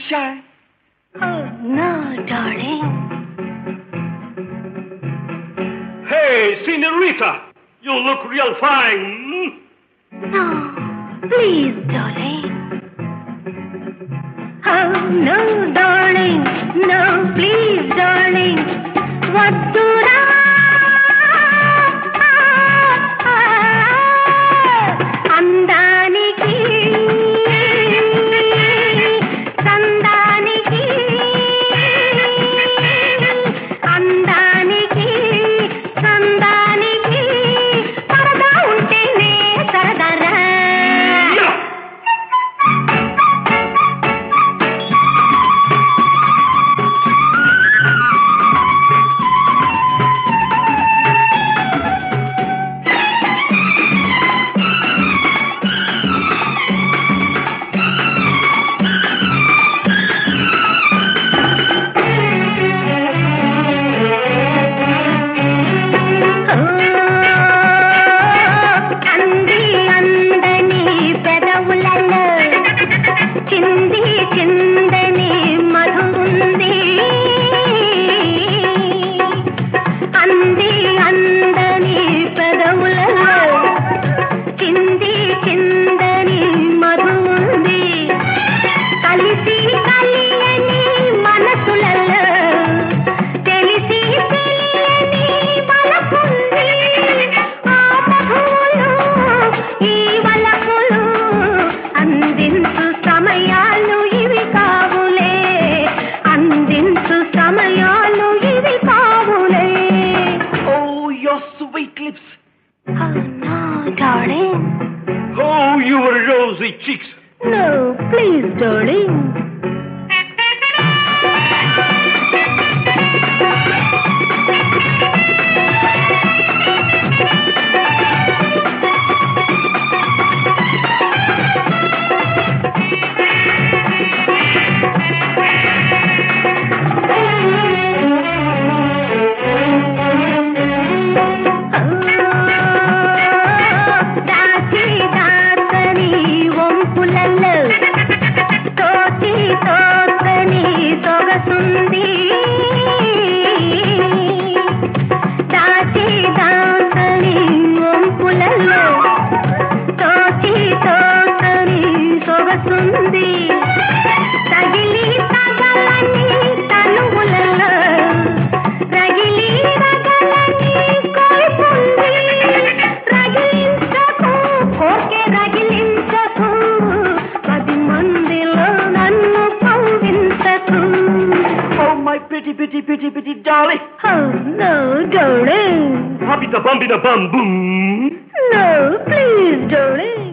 shy? Oh, no, darling. Hey, Senorita, you look real fine. No, please, darling. Oh, no, darling. No, please, darling. Vaddura. అందానికి సందానికి అందానికి సందానికి సరదా ఉంటేనే సరదరా. Sweet lips. Oh, no, darling. Oh, your rosy cheeks. No, please, darling. Pretty, darling. Oh, no, darling. Happy the bum, boom. No, please, darling.